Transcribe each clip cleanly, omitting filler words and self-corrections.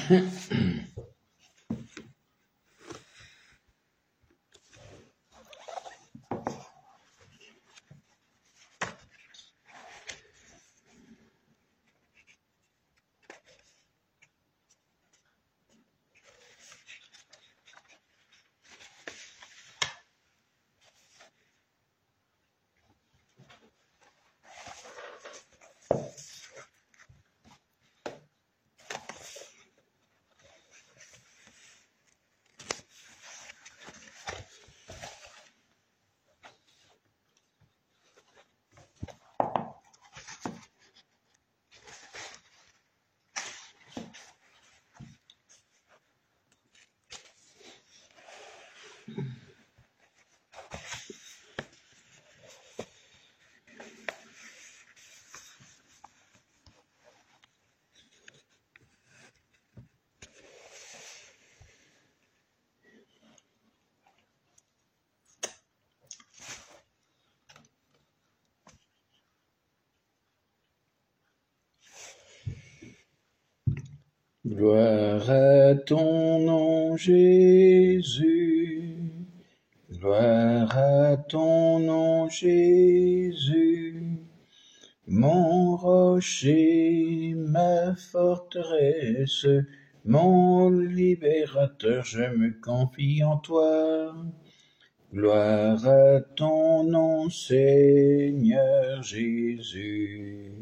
Gloire à ton nom, Jésus. Gloire à ton nom, Jésus. Mon rocher, ma forteresse, mon libérateur, je me confie en toi. Gloire à ton nom, Seigneur Jésus.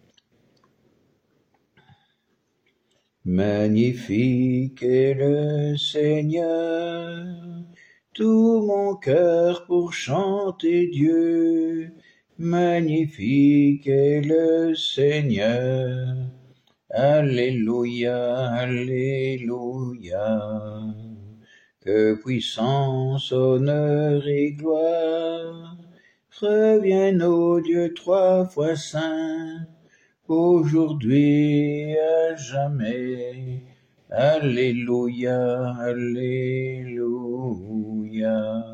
Magnifique est le Seigneur, tout mon cœur pour chanter Dieu. Magnifique est le Seigneur, Alléluia, Alléluia. Que puissance, honneur et gloire reviennent au Dieu trois fois saint, aujourd'hui à jamais. Alléluia, Alléluia.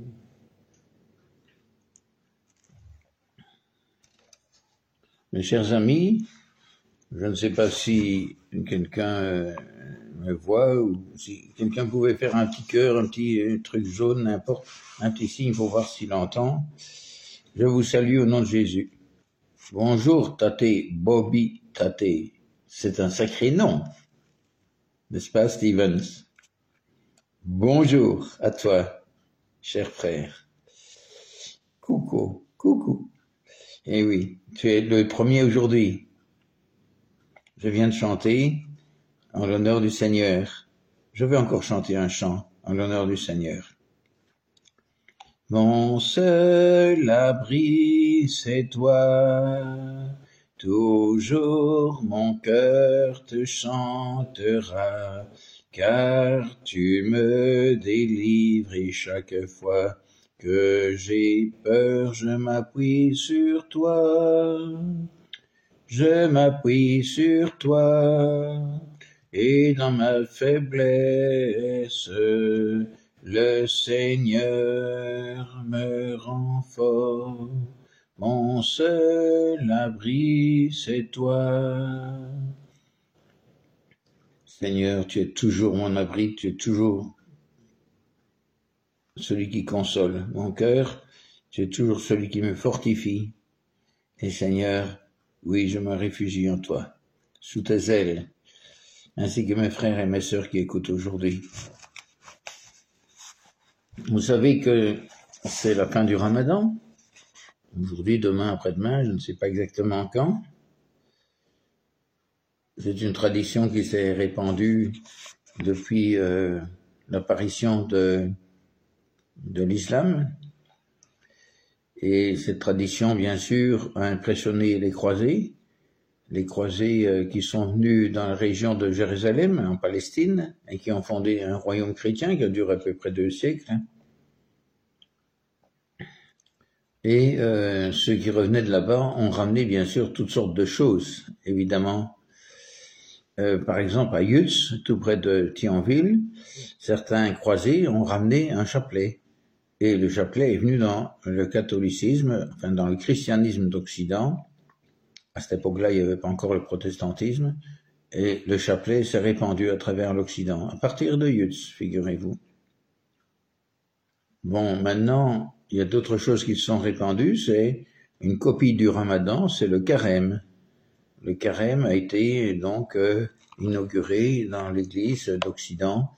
Mes chers amis, je ne sais pas si quelqu'un me voit ou si quelqu'un pouvait faire un petit cœur, un petit truc jaune, n'importe, un petit signe pour voir s'il entend. Je vous salue au nom de Jésus. Bonjour, Tate, Bobby Tate. C'est un sacré nom, n'est-ce pas, Stevens? Bonjour à toi, cher frère. Coucou, coucou. Eh oui, tu es le premier aujourd'hui. Je viens de chanter en l'honneur du Seigneur. Je vais encore chanter un chant en l'honneur du Seigneur. Mon seul abri, c'est toi. Toujours mon cœur te chantera, car tu me délivres et chaque fois que j'ai peur, je m'appuie sur toi. Je m'appuie sur toi, et dans ma faiblesse, le Seigneur me rend fort. Mon seul abri, c'est toi. Seigneur, tu es toujours mon abri, tu es toujours celui qui console mon cœur, tu es toujours celui qui me fortifie. Et Seigneur, oui, je me réfugie en toi, sous tes ailes, ainsi que mes frères et mes sœurs qui écoutent aujourd'hui. Vous savez que c'est la fin du Ramadan. Aujourd'hui, demain, après-demain, je ne sais pas exactement quand. C'est une tradition qui s'est répandue depuis l'apparition de l'islam. Et cette tradition, bien sûr, a impressionné les croisés qui sont venus dans la région de Jérusalem, en Palestine, et qui ont fondé un royaume chrétien qui a duré à peu près 2 siècles. Et ceux qui revenaient de là-bas ont ramené, bien sûr, toutes sortes de choses, évidemment. Par exemple, à Yutz, tout près de Thionville, certains croisés ont ramené un chapelet. Et le chapelet est venu dans le catholicisme, enfin dans le christianisme d'Occident. À cette époque-là, il n'y avait pas encore le protestantisme. Et le chapelet s'est répandu à travers l'Occident, à partir de Yutz, figurez-vous. Bon, maintenant, il y a d'autres choses qui se sont répandues, c'est une copie du Ramadan, c'est le carême. Le carême a été donc inauguré dans l'Église d'Occident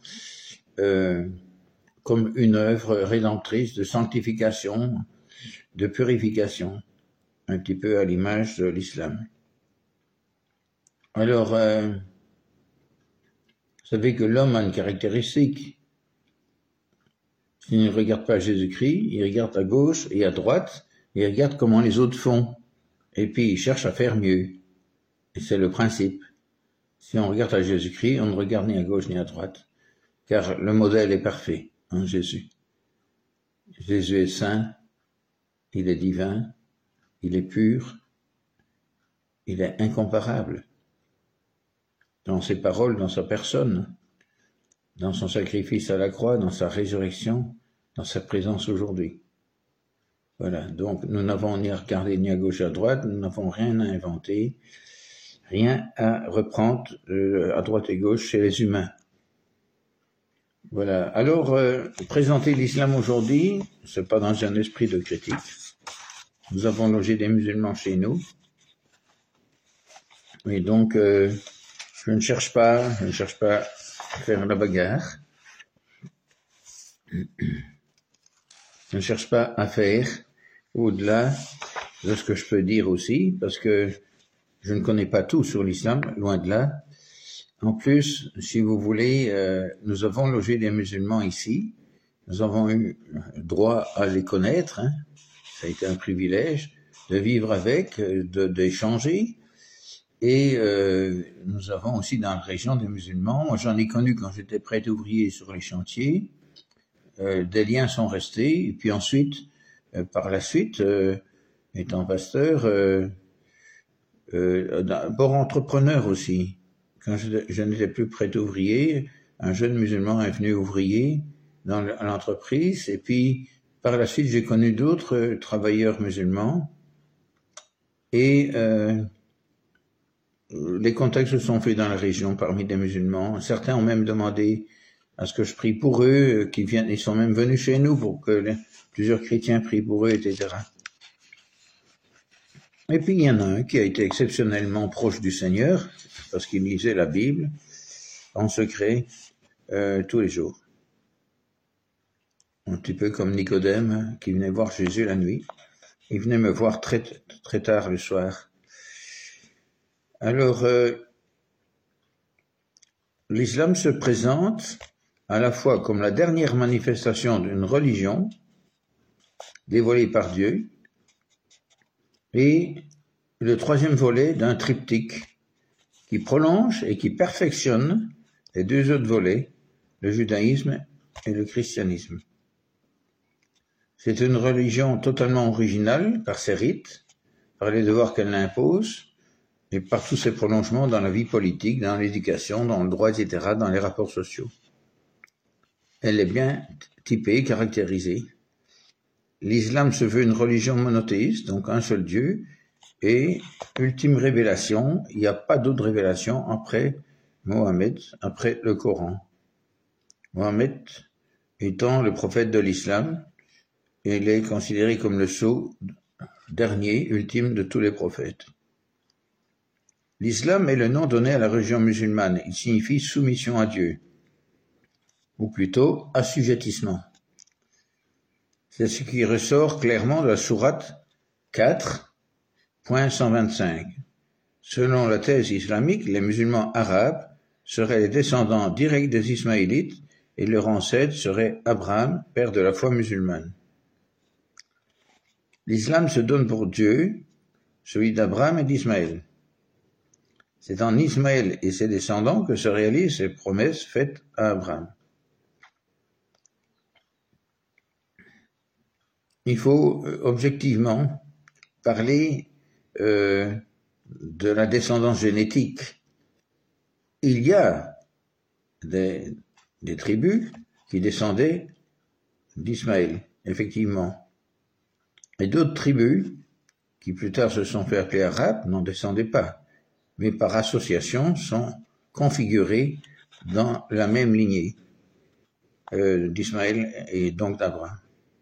comme une œuvre rédemptrice de sanctification, de purification, un petit peu à l'image de l'islam. Alors, vous savez que l'homme a une caractéristique. S'il ne regarde pas Jésus-Christ, il regarde à gauche et à droite, et il regarde comment les autres font. Et puis il cherche à faire mieux. Et c'est le principe. Si on regarde à Jésus-Christ, on ne regarde ni à gauche ni à droite, car le modèle est parfait en Jésus. Jésus est saint, il est divin, il est pur, il est incomparable. Dans ses paroles, dans sa personne, dans son sacrifice à la croix, dans sa résurrection, dans sa présence aujourd'hui. Voilà, donc nous n'avons ni à regarder ni à gauche ni à droite, nous n'avons rien à inventer, rien à reprendre à droite et gauche chez les humains. Voilà, alors présenter l'islam aujourd'hui, c'est pas dans un esprit de critique. Nous avons logé des musulmans chez nous, et donc je ne cherche pas à faire la bagarre. Je ne cherche pas à faire au-delà de ce que je peux dire aussi, parce que je ne connais pas tout sur l'islam, loin de là. En plus, si vous voulez, nous avons logé des musulmans ici. Nous avons eu droit à les connaître. Hein. Ça a été un privilège de vivre avec, d'échanger. Et nous avons aussi dans la région des musulmans. Moi, j'en ai connu quand j'étais prêtre ouvrier sur les chantiers. Des liens sont restés. Et puis ensuite, par la suite, étant pasteur, d'abord entrepreneur aussi. Quand je n'étais plus prêtre ouvrier, un jeune musulman est venu ouvrier dans l'entreprise. Et puis, par la suite, j'ai connu d'autres travailleurs musulmans. Et les contacts se sont faits dans la région parmi des musulmans. Certains ont même demandé à ce que je prie pour eux, ils sont même venus chez nous pour que plusieurs chrétiens prient pour eux, etc. Et puis il y en a un qui a été exceptionnellement proche du Seigneur, parce qu'il lisait la Bible en secret tous les jours. Un petit peu comme Nicodème qui venait voir Jésus la nuit. Il venait me voir très, très tard le soir. Alors, l'islam se présente à la fois comme la dernière manifestation d'une religion dévoilée par Dieu et le troisième volet d'un triptyque qui prolonge et qui perfectionne les deux autres volets, le judaïsme et le christianisme. C'est une religion totalement originale par ses rites, par les devoirs qu'elle impose, et par tous ses prolongements dans la vie politique, dans l'éducation, dans le droit, etc., dans les rapports sociaux. Elle est bien typée, caractérisée. L'islam se veut une religion monothéiste, donc un seul Dieu, et ultime révélation, il n'y a pas d'autre révélation après Mohammed, après le Coran. Mohammed étant le prophète de l'islam, il est considéré comme le sceau dernier, ultime de tous les prophètes. L'islam est le nom donné à la religion musulmane. Il signifie soumission à Dieu, ou plutôt assujettissement. C'est ce qui ressort clairement de la sourate 4.125. Selon la thèse islamique, les musulmans arabes seraient les descendants directs des Ismaélites et leur ancêtre serait Abraham, père de la foi musulmane. L'islam se donne pour Dieu, celui d'Abraham et d'Ismaël. C'est en Ismaël et ses descendants que se réalisent les promesses faites à Abraham. Il faut objectivement parler de la descendance génétique. Il y a des tribus qui descendaient d'Ismaël, effectivement. Et d'autres tribus, qui plus tard se sont fait appeler arabes, n'en descendaient pas. mais par association sont configurés dans la même lignée d'Ismaël et donc d'Abraham.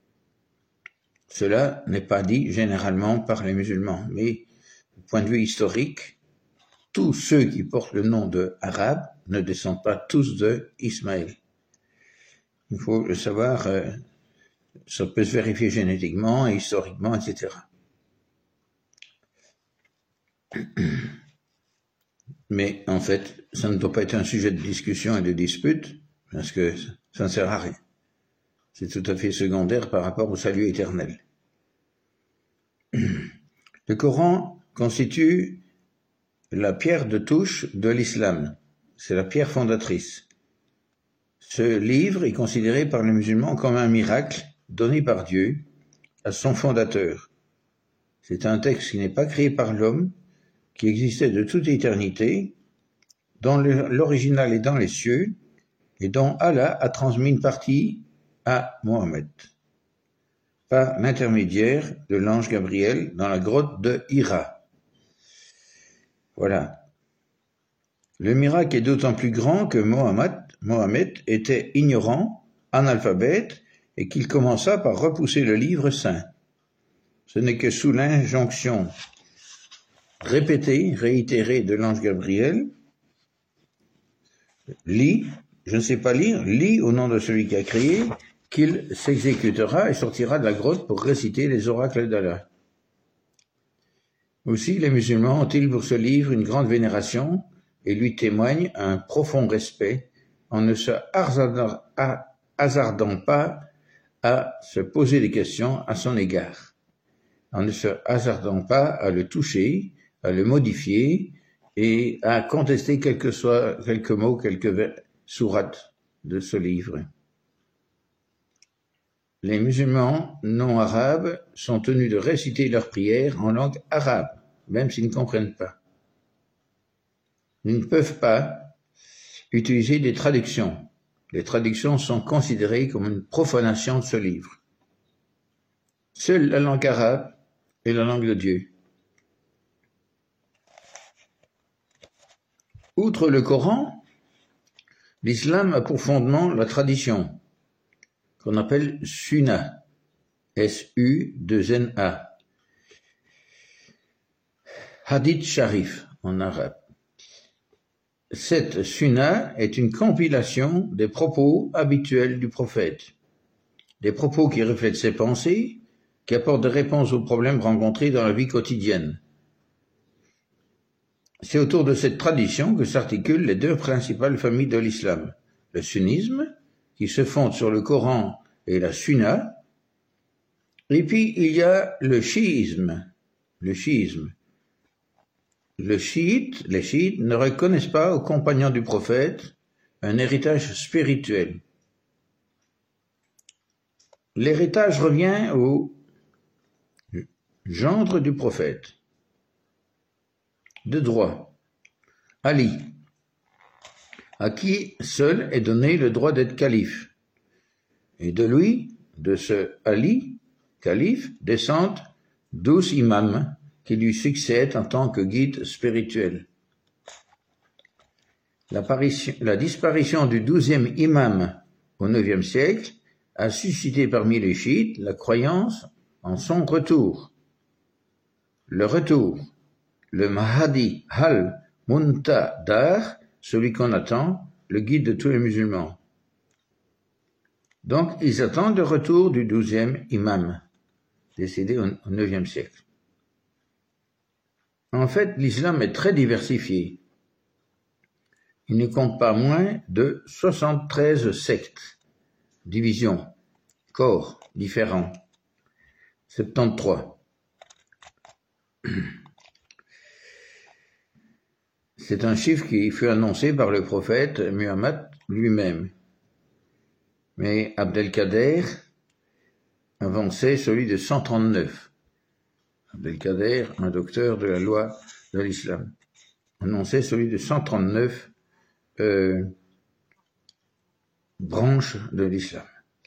Cela n'est pas dit généralement par les musulmans, mais du point de vue historique, tous ceux qui portent le nom de Arabes ne descendent pas tous de Ismaël. Il faut le savoir, ça peut se vérifier génétiquement, historiquement, etc. Mais en fait, ça ne doit pas être un sujet de discussion et de dispute, parce que ça ne sert à rien. C'est tout à fait secondaire par rapport au salut éternel. Le Coran constitue la pierre de touche de l'islam. C'est la pierre fondatrice. Ce livre est considéré par les musulmans comme un miracle donné par Dieu à son fondateur. C'est un texte qui n'est pas créé par l'homme, qui existait de toute éternité, dont l'original est dans les cieux, et dont Allah a transmis une partie à Mohammed, par l'intermédiaire de l'ange Gabriel dans la grotte de Hira. Voilà. Le miracle est d'autant plus grand que Mohammed était ignorant, analphabète, et qu'il commença par repousser le livre saint. Ce n'est que sous l'injonction répétée, réitérée de l'ange Gabriel, lis, je ne sais pas lire, lis au nom de celui qui a créé, qu'il s'exécutera et sortira de la grotte pour réciter les oracles d'Allah. Aussi, les musulmans ont-ils pour ce livre une grande vénération et lui témoignent un profond respect en ne se hasardant pas à se poser des questions à son égard, en ne se hasardant pas à le toucher, à le modifier et à contester quelques mots, quelques sourates de ce livre. Les musulmans non arabes sont tenus de réciter leurs prières en langue arabe, même s'ils ne comprennent pas. Ils ne peuvent pas utiliser des traductions. Les traductions sont considérées comme une profanation de ce livre. Seule la langue arabe est la langue de Dieu. Outre le Coran, l'islam a pour fondement la tradition, qu'on appelle Sunna, S-U-2-N-A, Hadith Sharif en arabe. Cette Sunna est une compilation des propos habituels du prophète, des propos qui reflètent ses pensées, qui apportent des réponses aux problèmes rencontrés dans la vie quotidienne. C'est autour de cette tradition que s'articulent les deux principales familles de l'islam, le sunnisme, qui se fonde sur le Coran et la Sunna, et puis il y a le chiisme. Les chiites ne reconnaissent pas aux compagnons du prophète un héritage spirituel. L'héritage revient au gendre du prophète, de droit, Ali, à qui seul est donné le droit d'être calife. Et de lui, de ce Ali, calife, descendent 12 imams qui lui succèdent en tant que guide spirituel. La disparition du 12e imam au IXe siècle a suscité parmi les chiites la croyance en son retour. Le retour, le Mahdi al-Muntadhar, celui qu'on attend, le guide de tous les musulmans. Donc, ils attendent le retour du 12e imam, décédé au IXe siècle. En fait, l'islam est très diversifié. Il ne compte pas moins de 73 sectes, divisions, corps différents, 73. C'est un chiffre qui fut annoncé par le prophète Muhammad lui-même. Mais Abdelkader avançait celui de 139. Abdelkader, un docteur de la loi de l'islam, annonçait celui de 139 branches de l'islam.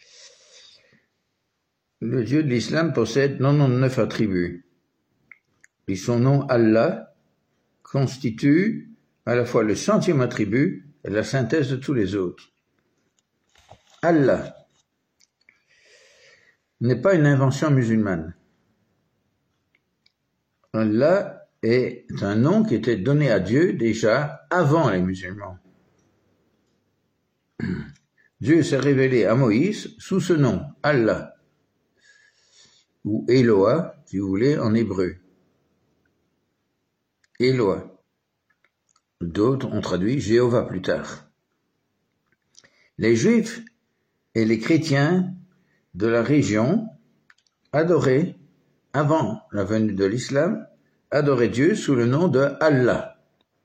Le Dieu de l'islam possède 99 attributs. Et son nom Allah constitue à la fois le centième attribut et la synthèse de tous les autres. Allah n'est pas une invention musulmane. Allah est un nom qui était donné à Dieu déjà avant les musulmans. Dieu s'est révélé à Moïse sous ce nom, Allah, ou Eloah, si vous voulez, en hébreu. Eloah. D'autres ont traduit Jéhovah plus tard. Les Juifs et les chrétiens de la région adoraient, avant la venue de l'islam, adoraient Dieu sous le nom de Allah.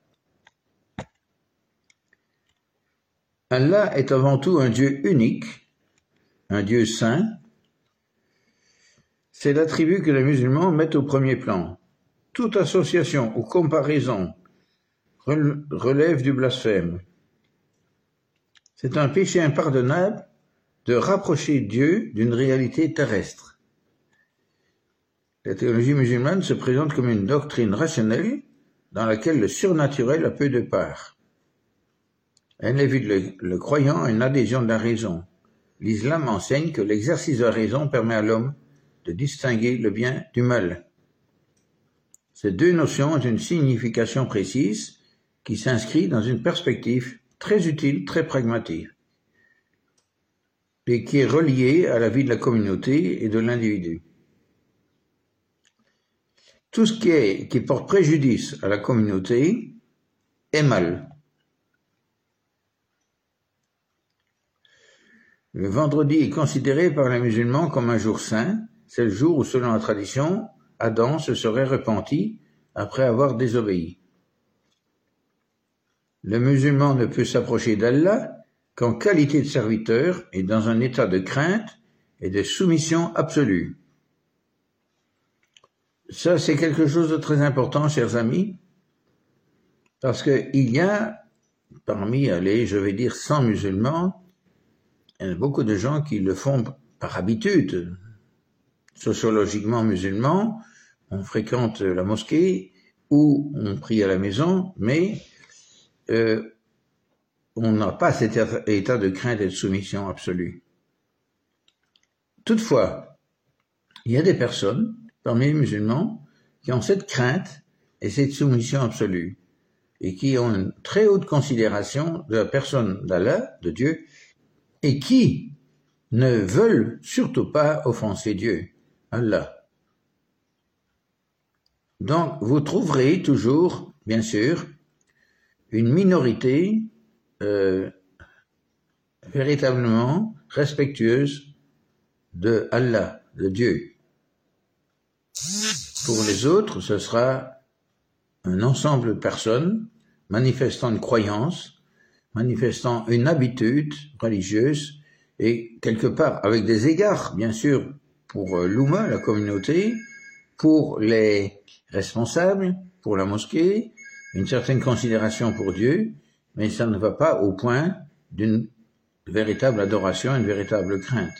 Allah est avant tout un Dieu unique, un Dieu saint. C'est l'attribut que les musulmans mettent au premier plan. Toute association ou comparaison relève du blasphème. C'est un péché impardonnable de rapprocher Dieu d'une réalité terrestre. La théologie musulmane se présente comme une doctrine rationnelle dans laquelle le surnaturel a peu de part. Elle évite le croyant à une adhésion de la raison. L'islam enseigne que l'exercice de la raison permet à l'homme de distinguer le bien du mal. Ces deux notions ont une signification précise qui s'inscrit dans une perspective très utile, très pragmatique, et qui est reliée à la vie de la communauté et de l'individu. Tout ce qui porte préjudice à la communauté est mal. Le vendredi est considéré par les musulmans comme un jour saint. C'est le jour où, selon la tradition, Adam se serait repenti après avoir désobéi. Le musulman ne peut s'approcher d'Allah qu'en qualité de serviteur et dans un état de crainte et de soumission absolue. Ça, c'est quelque chose de très important, chers amis, parce qu'il y a, parmi, je vais dire 100 musulmans, il y a beaucoup de gens qui le font par habitude. Sociologiquement musulmans, on fréquente la mosquée ou on prie à la maison, mais on n'a pas cet état de crainte et de soumission absolue. Toutefois, il y a des personnes, parmi les musulmans, qui ont cette crainte et cette soumission absolue, et qui ont une très haute considération de la personne d'Allah, de Dieu, et qui ne veulent surtout pas offenser Dieu, Allah. Donc, vous trouverez toujours, bien sûr, une minorité véritablement respectueuse de Allah, de Dieu. Pour les autres, ce sera un ensemble de personnes manifestant une croyance, manifestant une habitude religieuse et quelque part avec des égards, bien sûr, pour l'Oumma, la communauté, pour les responsables, pour la mosquée, une certaine considération pour Dieu, mais ça ne va pas au point d'une véritable adoration, une véritable crainte.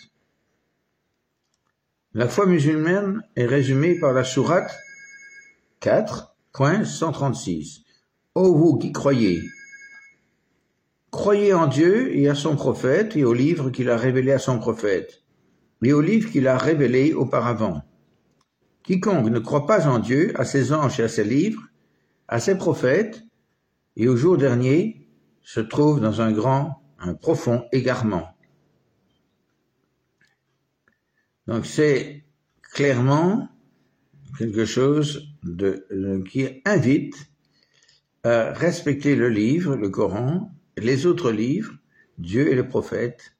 La foi musulmane est résumée par la sourate 4.136. Ô vous qui croyez, croyez en Dieu et à son prophète et au livre qu'il a révélé à son prophète, et au livre qu'il a révélé auparavant. Quiconque ne croit pas en Dieu, à ses anges et à ses livres, à ses prophètes, et au jour dernier, se trouve dans un profond égarement. Donc c'est clairement quelque chose qui invite à respecter le livre, le Coran, les autres livres, Dieu et les prophètes.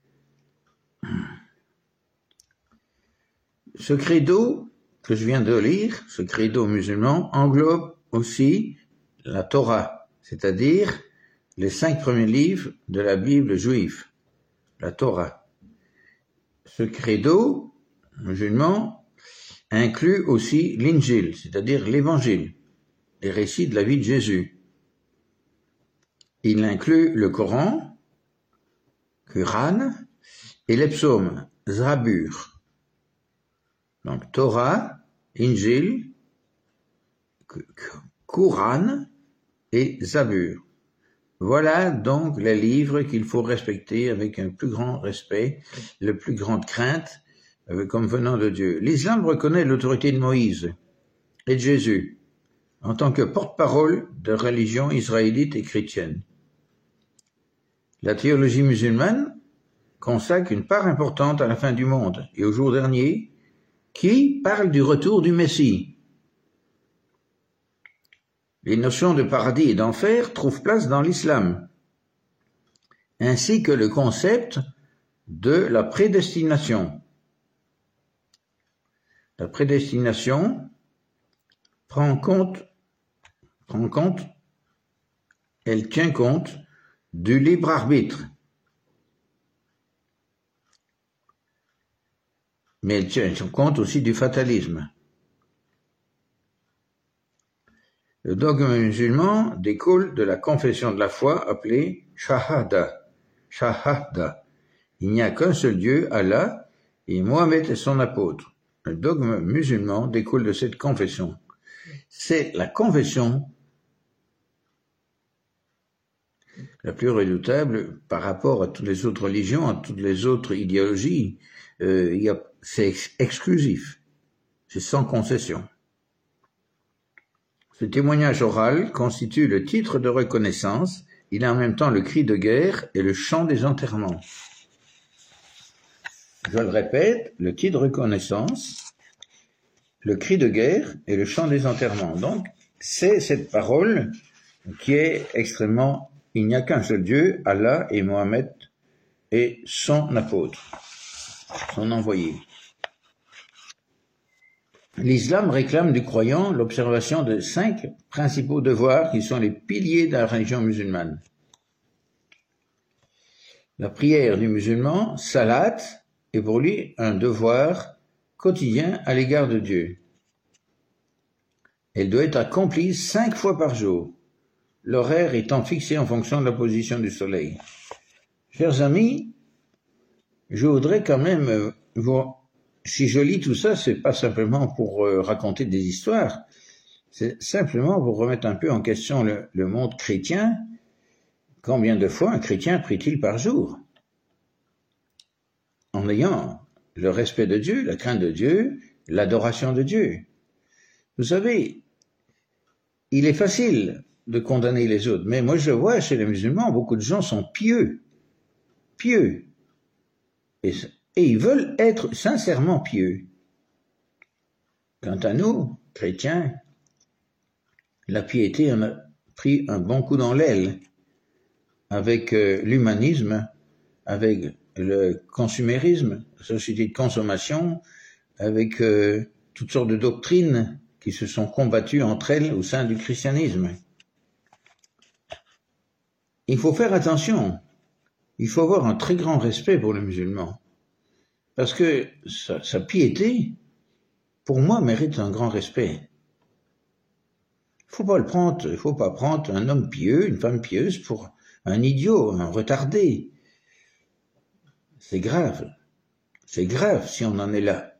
Ce credo que je viens de lire, ce credo musulman, englobe aussi la Torah, c'est-à-dire les 5 premiers livres de la Bible juive, la Torah. Ce credo musulman inclut aussi l'Injil, c'est-à-dire l'Évangile, les récits de la vie de Jésus. Il inclut le Coran, Quran, et les psaumes, Zabur. Donc Torah, Injil, Coran et Zabur. Voilà donc les livres qu'il faut respecter avec un plus grand respect, le plus grande crainte, comme venant de Dieu. L'islam reconnaît l'autorité de Moïse et de Jésus en tant que porte-parole de religion israélite et chrétienne. La théologie musulmane consacre une part importante à la fin du monde et au jour dernier, qui parle du retour du Messie. Les notions de paradis et d'enfer trouvent place dans l'islam, ainsi que le concept de la prédestination. La prédestination elle tient compte du libre arbitre, mais elle tient compte aussi du fatalisme. Le dogme musulman découle de la confession de la foi appelée Shahada. Shahada. Il n'y a qu'un seul Dieu, Allah, et Mohammed est son apôtre. Le dogme musulman découle de cette confession. C'est la confession la plus redoutable par rapport à toutes les autres religions, à toutes les autres idéologies. C'est exclusif. C'est sans concession. Ce témoignage oral constitue le titre de reconnaissance, il est en même temps le cri de guerre et le chant des enterrements. Je le répète, le titre de reconnaissance, le cri de guerre et le chant des enterrements. Donc, c'est cette parole qui est extrêmement, il n'y a qu'un seul Dieu, Allah et Mohammed et son apôtre, son envoyé. L'islam réclame du croyant l'observation de 5 principaux devoirs qui sont les piliers de la religion musulmane. La prière du musulman, salat, est pour lui un devoir quotidien à l'égard de Dieu. Elle doit être accomplie 5 fois par jour, l'horaire étant fixé en fonction de la position du soleil. Chers amis, je voudrais quand même si je lis tout ça, c'est pas simplement pour raconter des histoires, c'est simplement pour remettre un peu en question le monde chrétien. Combien de fois un chrétien prie-t-il par jour? En ayant le respect de Dieu, la crainte de Dieu, l'adoration de Dieu. Vous savez, il est facile de condamner les autres, mais moi je vois chez les musulmans, beaucoup de gens sont pieux, et ils veulent être sincèrement pieux. Quant à nous, chrétiens, la piété en a pris un bon coup dans l'aile avec l'humanisme, avec le consumérisme, la société de consommation, avec toutes sortes de doctrines qui se sont combattues entre elles au sein du christianisme. Il faut faire attention. Il faut avoir un très grand respect pour le musulman. Parce que sa piété, pour moi, mérite un grand respect. Il faut pas prendre un homme pieux, une femme pieuse pour un idiot, un retardé. C'est grave si on en est là.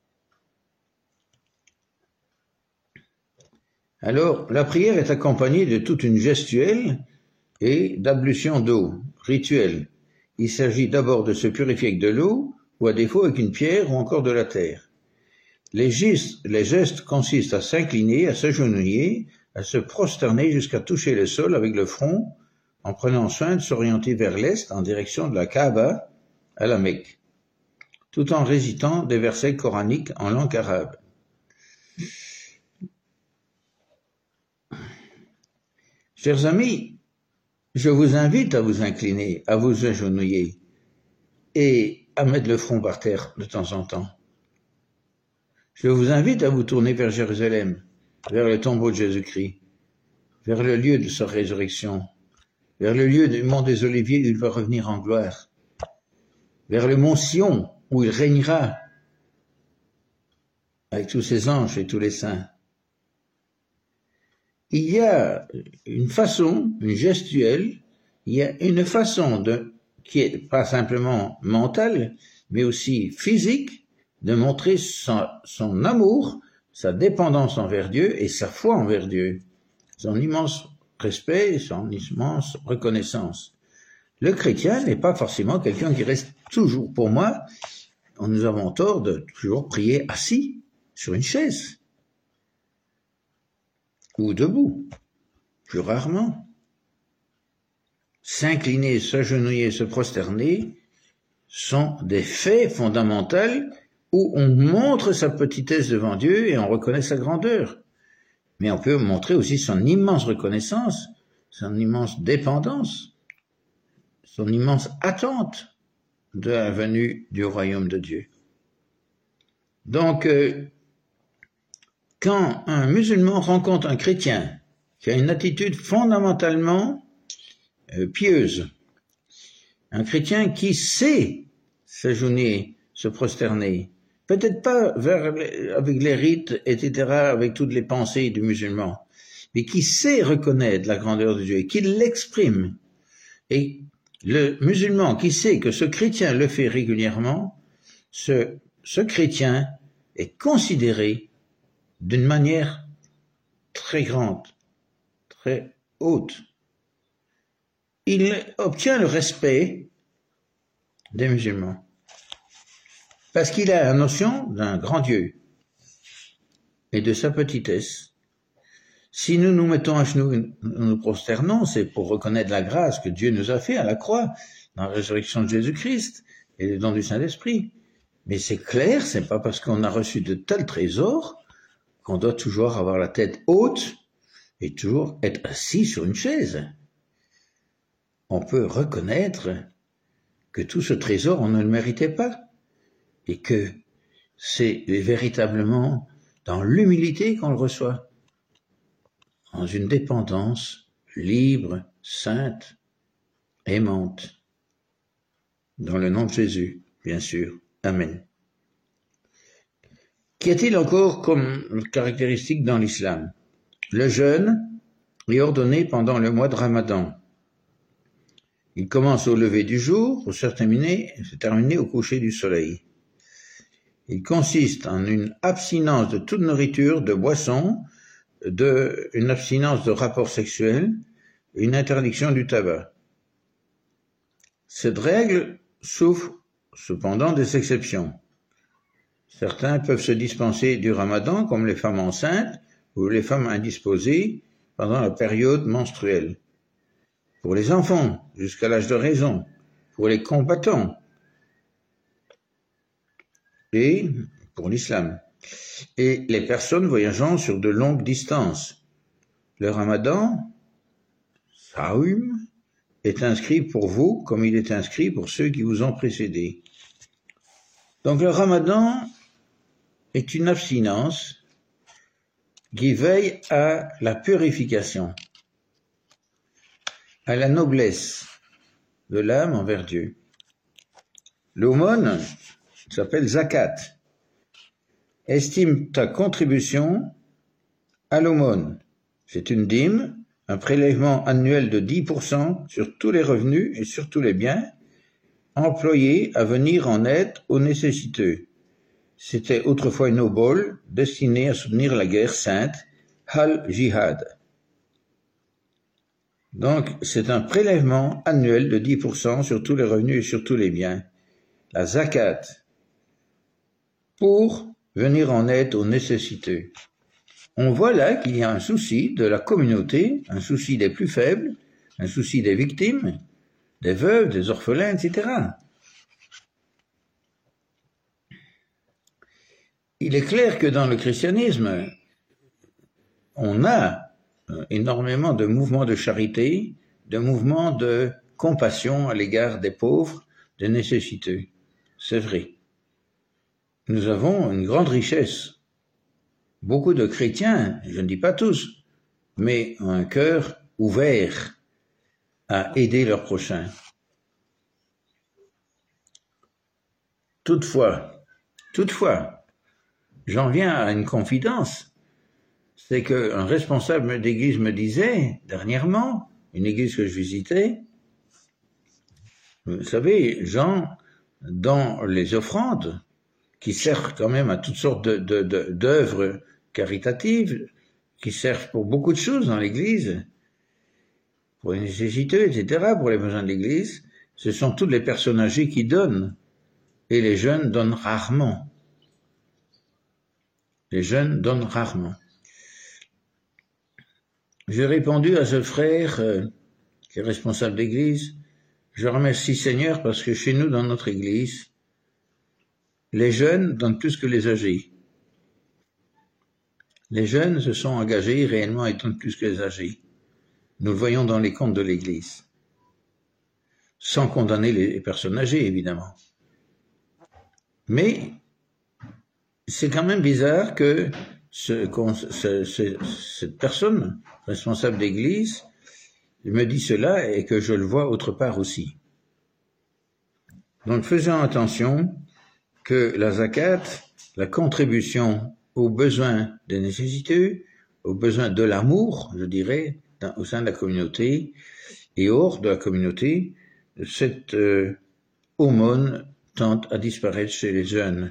Alors, la prière est accompagnée de toute une gestuelle et d'ablution d'eau, rituelle. Il s'agit d'abord de se purifier avec de l'eau, ou à défaut avec une pierre ou encore de la terre. Les gestes consistent à s'incliner, à s'agenouiller, à se prosterner jusqu'à toucher le sol avec le front, en prenant soin de s'orienter vers l'est en direction de la Kaaba à la Mecque, tout en récitant des versets coraniques en langue arabe. Chers amis, je vous invite à vous incliner, à vous agenouiller et à mettre le front par terre de temps en temps. Je vous invite à vous tourner vers Jérusalem, vers le tombeau de Jésus-Christ, vers le lieu de sa résurrection, vers le lieu du mont des Oliviers où il va revenir en gloire, vers le mont Sion où il régnera avec tous ses anges et tous les saints. Il y a une façon, une gestuelle, il y a une façon qui est pas simplement mentale, mais aussi physique, de montrer son amour, sa dépendance envers Dieu et sa foi envers Dieu. son immense respect et son immense reconnaissance. Le chrétien n'est pas forcément quelqu'un qui reste toujours, pour moi, nous avons tort de toujours prier assis sur une chaise ou debout, plus rarement. S'incliner, s'agenouiller, se prosterner sont des faits fondamentaux où on montre sa petitesse devant Dieu et on reconnaît sa grandeur. Mais on peut montrer aussi son immense reconnaissance, son immense dépendance, son immense attente de la venue du royaume de Dieu. Donc, quand un musulman rencontre un chrétien qui a une attitude fondamentalement pieuse, un chrétien qui sait s'agenouiller, se prosterner, peut-être pas avec les rites, etc., avec toutes les pensées du musulman, mais qui sait reconnaître la grandeur de Dieu et qui l'exprime. Et le musulman qui sait que ce chrétien le fait régulièrement, ce chrétien est considéré d'une manière très grande, très haute. Il obtient le respect des musulmans parce qu'il a la notion d'un grand Dieu et de sa petitesse. Si nous nous mettons à genoux et nous nous prosternons, c'est pour reconnaître la grâce que Dieu nous a fait à la croix, dans la résurrection de Jésus-Christ et le don du Saint-Esprit. Mais c'est clair, c'est pas parce qu'on a reçu de tels trésors qu'on doit toujours avoir la tête haute et toujours être assis sur une chaise. On peut reconnaître que tout ce trésor, on ne le méritait pas et que c'est véritablement dans l'humilité qu'on le reçoit, dans une dépendance libre, sainte, aimante, dans le nom de Jésus, bien sûr. Amen. Qu'y a-t-il encore comme caractéristique dans l'islam? Le jeûne est ordonné pendant le mois de Ramadan. Il commence au lever du jour pour se terminer au coucher du soleil. Il consiste en une abstinence de toute nourriture, de boisson, une abstinence de rapports sexuels, une interdiction du tabac. Cette règle souffre cependant des exceptions. Certains peuvent se dispenser du ramadan, comme les femmes enceintes ou les femmes indisposées pendant la période menstruelle. Pour les enfants, jusqu'à l'âge de raison, pour les combattants et pour l'islam, et les personnes voyageant sur de longues distances. Le ramadan, Saoum, est inscrit pour vous comme il est inscrit pour ceux qui vous ont précédés. Donc le ramadan est une abstinence qui veille à la purification, à la noblesse de l'âme envers Dieu. L'aumône s'appelle zakat. Estime ta contribution à l'aumône. C'est une dîme, un prélèvement annuel de 10% sur tous les revenus et sur tous les biens, employés à venir en aide aux nécessiteux. C'était autrefois une obole destinée à soutenir la guerre sainte, Al-Jihad. Donc, c'est un prélèvement annuel de 10% sur tous les revenus et sur tous les biens. La zakat, pour venir en aide aux nécessiteux. On voit là qu'il y a un souci de la communauté, un souci des plus faibles, un souci des victimes, des veuves, des orphelins, etc. Il est clair que dans le christianisme, on a énormément de mouvements de charité, de mouvements de compassion à l'égard des pauvres, des nécessiteux. C'est vrai. Nous avons une grande richesse. Beaucoup de chrétiens, je ne dis pas tous, mais ont un cœur ouvert à aider leurs prochains. Toutefois, j'en viens à une confidence. C'est qu'un responsable d'église me disait, dernièrement, une église que je visitais, vous savez, Jean, dans les offrandes, qui servent quand même à toutes sortes d'œuvres caritatives, qui servent pour beaucoup de choses dans l'Église, pour les nécessiteux, etc., pour les besoins de l'Église, ce sont toutes les personnes âgées qui donnent. Et les jeunes donnent rarement. Les jeunes donnent rarement. J'ai répondu à ce frère qui est responsable d'église, je remercie Seigneur parce que chez nous, dans notre église, les jeunes donnent plus que les âgés. Les jeunes se sont engagés réellement et donnent plus que les âgés. Nous le voyons dans les comptes de l'église. Sans condamner les personnes âgées, évidemment. Mais c'est quand même bizarre que cette personne responsable d'église me dit cela et que je le vois autre part aussi. Donc faisons attention que la zakat, la contribution aux besoins des nécessiteux, aux besoins de l'amour, je dirais, au sein de la communauté et hors de la communauté, cette aumône tente à disparaître chez les jeunes.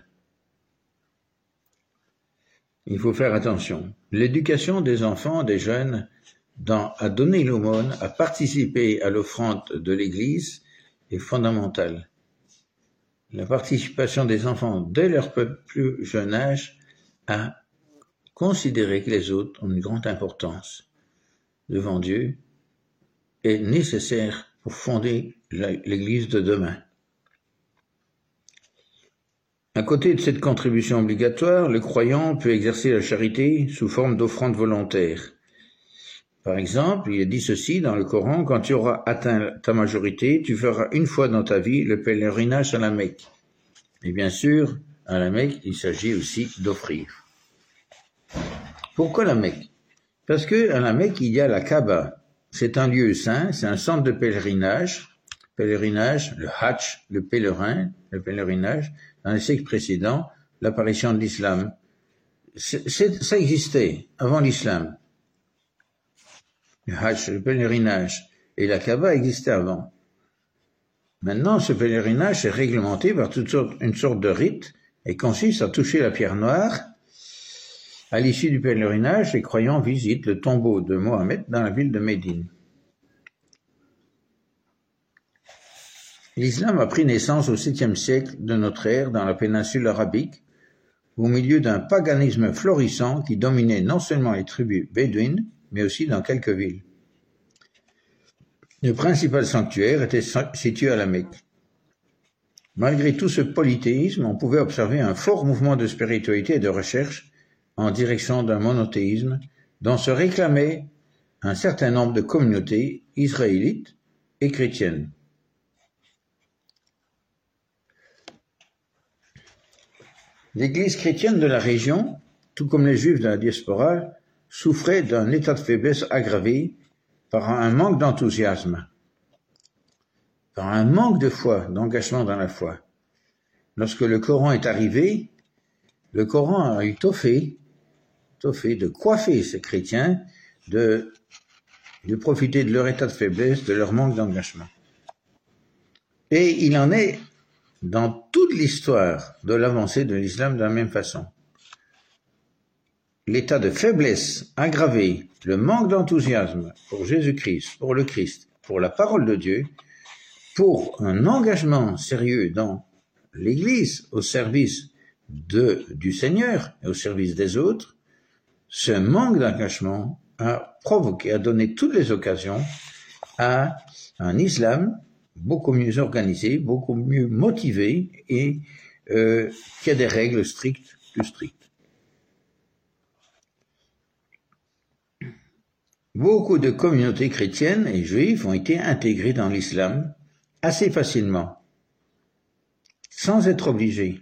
Il faut faire attention. L'éducation des enfants, des jeunes, à donner l'aumône, à participer à l'offrande de l'Église est fondamentale. La participation des enfants dès leur plus jeune âge à considérer que les autres ont une grande importance devant Dieu est nécessaire pour fonder l'Église de demain. À côté de cette contribution obligatoire, le croyant peut exercer la charité sous forme d'offrande volontaire. Par exemple, il est dit ceci dans le Coran, quand tu auras atteint ta majorité, tu feras une fois dans ta vie le pèlerinage à la Mecque. Et bien sûr, à la Mecque, il s'agit aussi d'offrir. Pourquoi la Mecque? Parce que à la Mecque, il y a la Kaaba. C'est un lieu saint, c'est un centre de pèlerinage, le Hajj, le pèlerinage, dans les siècles précédents, l'apparition de l'islam. Ça existait avant l'islam. Le Hajj, le pèlerinage, et la Kaaba existait avant. Maintenant, ce pèlerinage est réglementé par une sorte de rite et consiste à toucher la pierre noire. À l'issue du pèlerinage, les croyants visitent le tombeau de Mohammed dans la ville de Médine. L'islam a pris naissance au 7e siècle de notre ère dans la péninsule arabique, au milieu d'un paganisme florissant qui dominait non seulement les tribus bédouines, mais aussi dans quelques villes. Le principal sanctuaire était situé à la Mecque. Malgré tout ce polythéisme, on pouvait observer un fort mouvement de spiritualité et de recherche en direction d'un monothéisme dont se réclamaient un certain nombre de communautés israélites et chrétiennes. L'Église chrétienne de la région, tout comme les Juifs de la diaspora, souffrait d'un état de faiblesse aggravé par un manque d'enthousiasme, par un manque de foi, d'engagement dans la foi. Lorsque le Coran est arrivé, le Coran a eu tôt fait de coiffer ces chrétiens, de profiter de leur état de faiblesse, de leur manque d'engagement. Et il en est dans toute l'histoire de l'avancée de l'islam de la même façon. L'état de faiblesse aggravé, le manque d'enthousiasme pour Jésus-Christ, pour le Christ, pour la parole de Dieu, pour un engagement sérieux dans l'Église au service du Seigneur et au service des autres, ce manque d'engagement a donné toutes les occasions à un islam beaucoup mieux organisé, beaucoup mieux motivé et qui a des règles plus strictes. Beaucoup de communautés chrétiennes et juives ont été intégrées dans l'islam assez facilement, sans être obligées.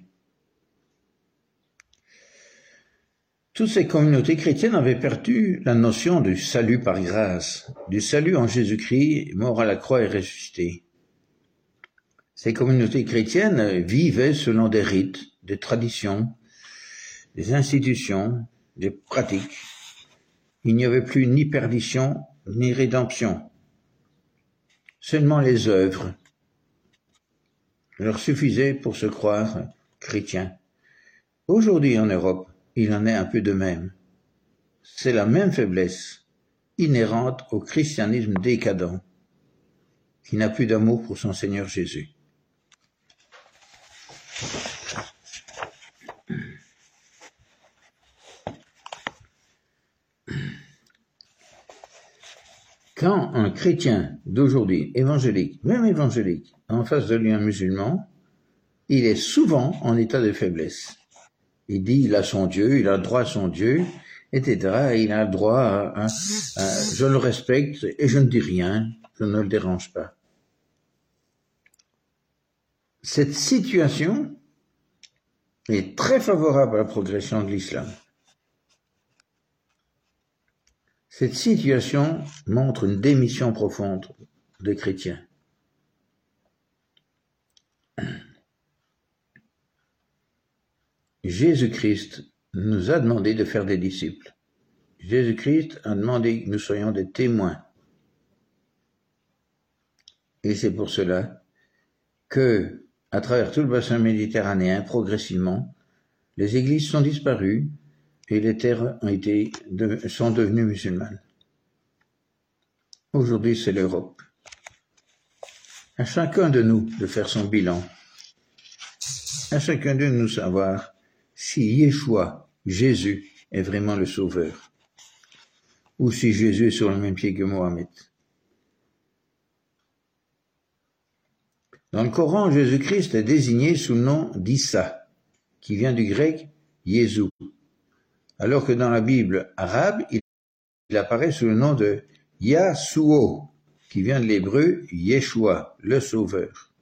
Toutes ces communautés chrétiennes avaient perdu la notion du salut par grâce, du salut en Jésus-Christ, mort à la croix et ressuscité. Ces communautés chrétiennes vivaient selon des rites, des traditions, des institutions, des pratiques. Il n'y avait plus ni perdition, ni rédemption. Seulement les œuvres leur suffisaient pour se croire chrétiens. Aujourd'hui en Europe, il en est un peu de même. c'est la même faiblesse inhérente au christianisme décadent qui n'a plus d'amour pour son Seigneur Jésus. Quand un chrétien d'aujourd'hui, évangélique, même évangélique, a en face de lui un musulman, il est souvent en état de faiblesse. Il dit il a son Dieu, il a le droit à son Dieu, etc. Et il a le droit je le respecte et je ne dis rien, je ne le dérange pas. Cette situation est très favorable à la progression de l'islam. Cette situation montre une démission profonde des chrétiens. Jésus-Christ nous a demandé de faire des disciples. Jésus-Christ a demandé que nous soyons des témoins. Et c'est pour cela que, à travers tout le bassin méditerranéen, progressivement, les églises sont disparues et les terres sont devenues musulmanes. Aujourd'hui, c'est l'Europe. À chacun de nous de faire son bilan. À chacun de nous savoir si Yeshua, Jésus, est vraiment le Sauveur. Ou si Jésus est sur le même pied que Mohammed. Dans le Coran, Jésus-Christ est désigné sous le nom d'Issa, qui vient du grec Jésus, alors que dans la Bible arabe, il apparaît sous le nom de Yasuo, qui vient de l'hébreu Yeshua, le Sauveur.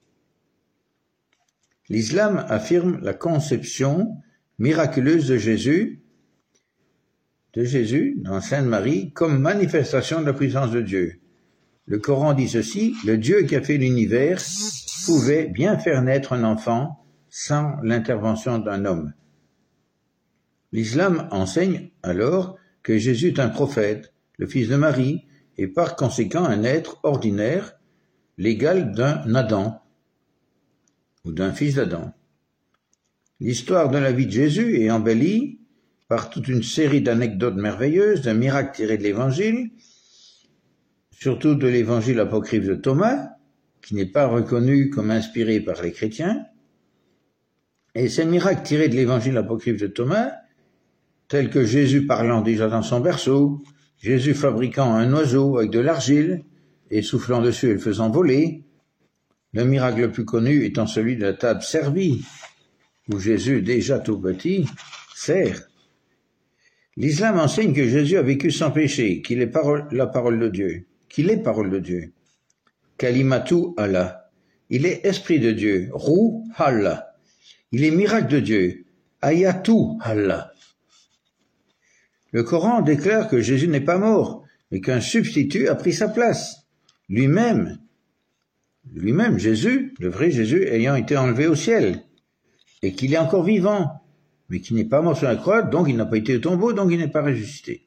L'islam affirme la conception miraculeuse de Jésus dans Sainte Marie comme manifestation de la puissance de Dieu. Le Coran dit ceci, le Dieu qui a fait l'univers pouvait bien faire naître un enfant sans l'intervention d'un homme. L'islam enseigne alors que Jésus est un prophète, le fils de Marie, et par conséquent un être ordinaire, l'égal d'un Adam, ou d'un fils d'Adam. L'histoire de la vie de Jésus est embellie par toute une série d'anecdotes merveilleuses, de miracles tirés de l'Évangile, surtout de l'Évangile apocryphe de Thomas, qui n'est pas reconnu comme inspiré par les chrétiens. Et ces miracles tirés de l'Évangile apocryphe de Thomas, tels que Jésus parlant déjà dans son berceau, Jésus fabriquant un oiseau avec de l'argile et soufflant dessus et le faisant voler, le miracle le plus connu étant celui de la table servie, où Jésus, déjà tout petit, sert. L'islam enseigne que Jésus a vécu sans péché, qu'il est la parole de Dieu, Kalimatu Allah. Il est esprit de Dieu, Ruh Allah. Il est miracle de Dieu, Ayatu Allah. Le Coran déclare que Jésus n'est pas mort, mais qu'un substitut a pris sa place. Lui-même, Jésus, le vrai Jésus, ayant été enlevé au ciel, et qu'il est encore vivant, mais qui n'est pas mort sur la croix, donc il n'a pas été au tombeau, donc il n'est pas ressuscité.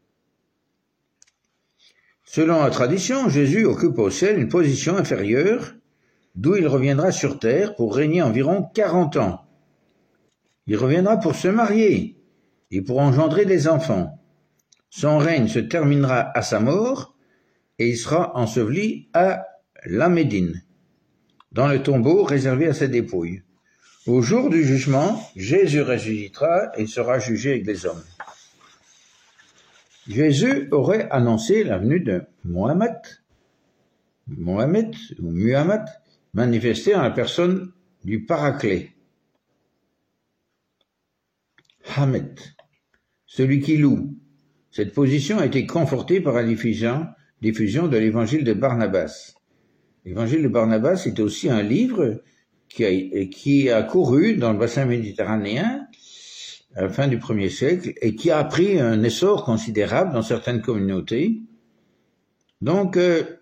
Selon la tradition, Jésus occupe au ciel une position inférieure, d'où il reviendra sur terre pour régner environ 40 ans. Il reviendra pour se marier et pour engendrer des enfants. Son règne se terminera à sa mort et il sera enseveli à la Médine, dans le tombeau réservé à ses dépouilles. Au jour du jugement, Jésus ressuscitera et sera jugé avec les hommes. Jésus aurait annoncé la venue de Mohammed ou Muhammad, manifesté en la personne du Paraclet. Hamed, celui qui loue. Cette position a été confortée par la diffusion de l'évangile de Barnabas. L'évangile de Barnabas est aussi un livre qui a couru dans le bassin méditerranéen à la fin du 1er siècle et qui a pris un essor considérable dans certaines communautés. Donc,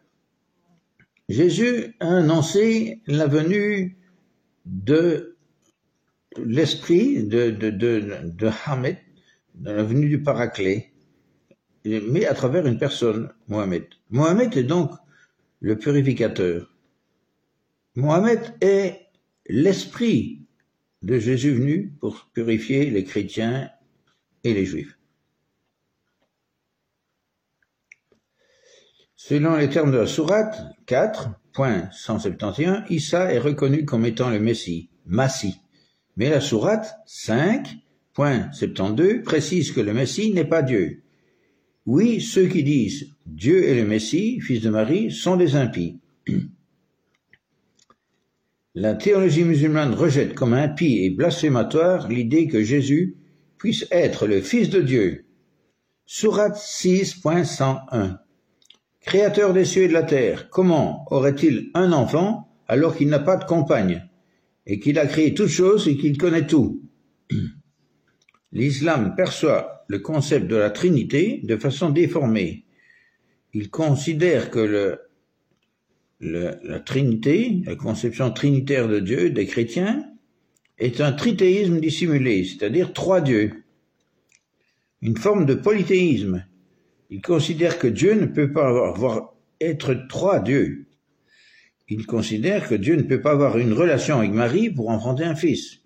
Jésus a annoncé la venue de l'esprit de Hamed, la venue du Paraclet, mais à travers une personne, Mohammed. Mohammed est donc le purificateur. Mohammed est l'esprit de Jésus venu pour purifier les chrétiens et les juifs. Selon les termes de la sourate 4.171, Issa est reconnu comme étant le Messie, Massi. Mais la sourate 5.72 précise que le Messie n'est pas Dieu. Oui, ceux qui disent Dieu est le Messie, fils de Marie, sont des impies. La théologie musulmane rejette comme impie et blasphématoire l'idée que Jésus puisse être le Fils de Dieu. Sourate 6.101. Créateur des cieux et de la terre, comment aurait-il un enfant alors qu'il n'a pas de compagne et qu'il a créé toutes choses et qu'il connaît tout? L'islam perçoit le concept de la Trinité de façon déformée. Il considère que la Trinité, la conception trinitaire de Dieu des chrétiens, est un trithéisme dissimulé, c'est-à-dire trois dieux, une forme de polythéisme. Il considère que Dieu ne peut pas être trois dieux. Il considère que Dieu ne peut pas avoir une relation avec Marie pour enfanter un fils.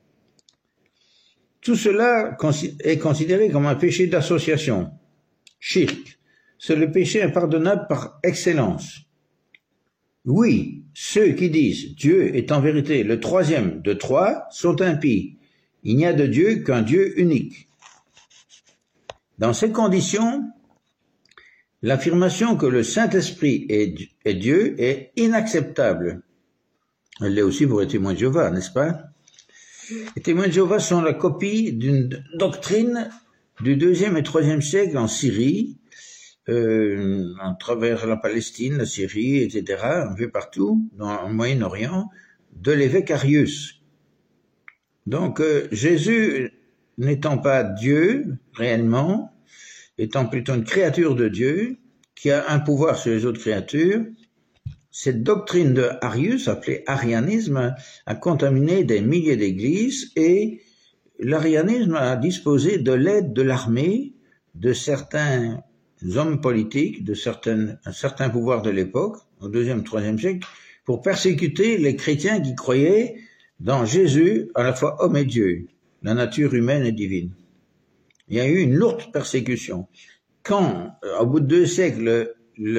Tout cela est considéré comme un péché d'association. Shirk, c'est le péché impardonnable par excellence. Oui, ceux qui disent Dieu est en vérité le troisième de trois sont impies. Il n'y a de Dieu qu'un Dieu unique. Dans ces conditions, l'affirmation que le Saint-Esprit est Dieu est inacceptable. Elle l'est aussi pour les témoins de Jéhovah, n'est-ce pas? Les témoins de Jéhovah sont la copie d'une doctrine du 2e et 3e siècle en Syrie, à travers la Palestine, la Syrie, etc., un peu partout, dans le Moyen-Orient, de l'évêque Arius. Donc, Jésus n'étant pas Dieu, réellement, étant plutôt une créature de Dieu, qui a un pouvoir sur les autres créatures, cette doctrine de Arius, appelée arianisme, a contaminé des milliers d'églises et l'arianisme a disposé de l'aide de l'armée, de certains hommes politiques, un certain pouvoir de l'époque, au 2e, 3e siècle, pour persécuter les chrétiens qui croyaient dans Jésus, à la fois homme et Dieu, la nature humaine et divine. Il y a eu une lourde persécution. Quand, au bout de 2 siècles,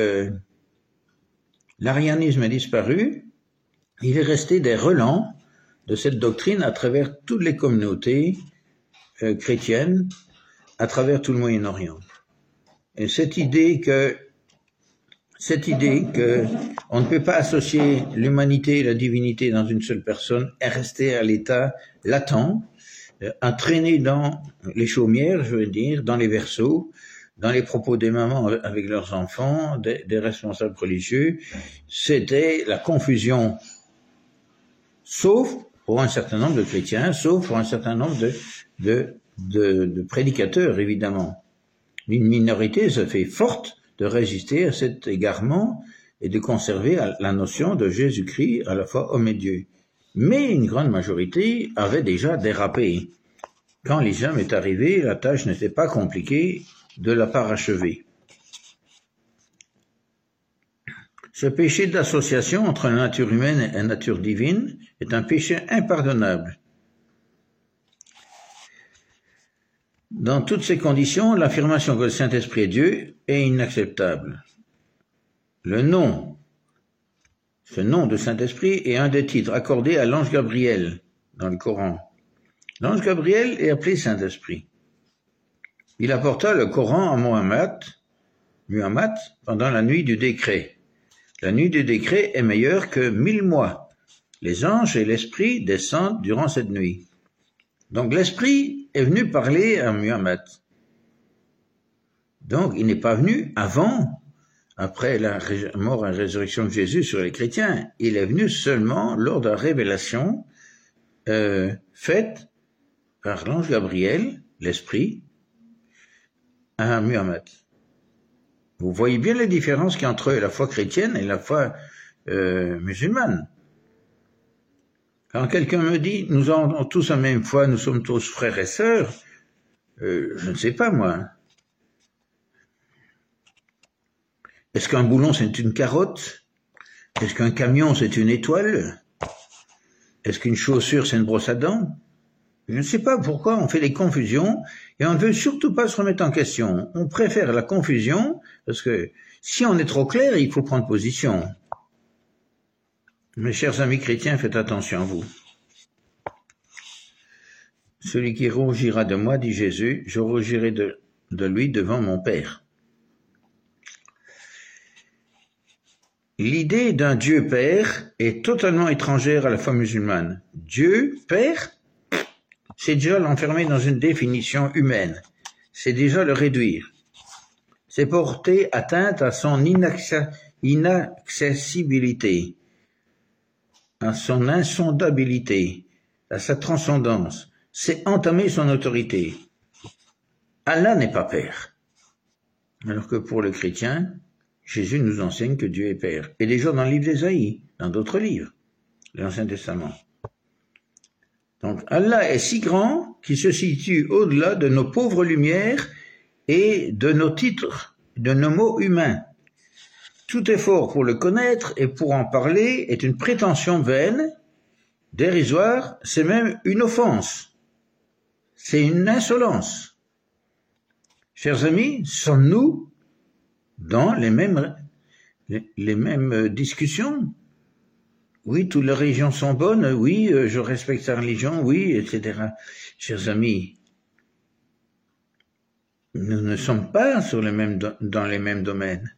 l'arianisme est disparu, il est resté des relents de cette doctrine à travers toutes les communautés chrétiennes, à travers tout le Moyen-Orient. Et cette idée que on ne peut pas associer l'humanité et la divinité dans une seule personne est restée à l'état latent, entraîné dans les chaumières, je veux dire, dans les verseaux, dans les propos des mamans avec leurs enfants, des responsables religieux. C'était la confusion, sauf pour un certain nombre de chrétiens, sauf pour un certain nombre de prédicateurs, évidemment. Une minorité se fait forte de résister à cet égarement et de conserver la notion de Jésus-Christ à la fois homme et Dieu. Mais une grande majorité avait déjà dérapé. Quand l'islam est arrivé, la tâche n'était pas compliquée de la parachever. Ce péché d'association entre la nature humaine et la nature divine est un péché impardonnable. Dans toutes ces conditions, l'affirmation que le Saint-Esprit est Dieu est inacceptable. Ce nom de Saint-Esprit est un des titres accordés à l'ange Gabriel dans le Coran. L'ange Gabriel est appelé Saint-Esprit. Il apporta le Coran à Muhammad pendant la nuit du décret. La nuit du décret est meilleure que 1000 mois. Les anges et l'Esprit descendent durant cette nuit. Donc l'Esprit est venu parler à Muhammad. Donc il n'est pas venu après la mort et la résurrection de Jésus sur les chrétiens. Il est venu seulement lors de la révélation faite par l'ange Gabriel, l'Esprit, à Muhammad. Vous voyez bien la différence qu'il y a entre la foi chrétienne et la foi musulmane. Quand quelqu'un me dit « nous avons tous la même foi, nous sommes tous frères et sœurs », je ne sais pas moi. Est-ce qu'un boulon c'est une carotte? Est-ce qu'un camion c'est une étoile? Est-ce qu'une chaussure c'est une brosse à dents? Je ne sais pas pourquoi on fait des confusions et on ne veut surtout pas se remettre en question. On préfère la confusion parce que Si on est trop clair, il faut prendre position. Mes chers amis chrétiens, faites attention à vous. Celui qui rougira de moi, dit Jésus, je rougirai de lui devant mon Père. L'idée d'un Dieu Père est totalement étrangère à la foi musulmane. Dieu Père, c'est déjà l'enfermer dans une définition humaine. C'est déjà le réduire. C'est porter atteinte à son inaccessibilité, à son insondabilité, à sa transcendance. C'est entamer son autorité. Allah n'est pas Père. Alors que pour le chrétien, Jésus nous enseigne que Dieu est Père. Et déjà dans le livre d'Ésaïe, dans d'autres livres, l'Ancien Testament. Donc Allah est si grand qu'il se situe au-delà de nos pauvres lumières et de nos titres, de nos mots humains. Tout effort pour le connaître et pour en parler est une prétention vaine, dérisoire, c'est même une offense. C'est une insolence. Chers amis, sommes-nous dans les mêmes discussions? Oui, toutes les religions sont bonnes, oui, je respecte sa religion, oui, etc. Chers amis, nous ne sommes pas dans les mêmes domaines.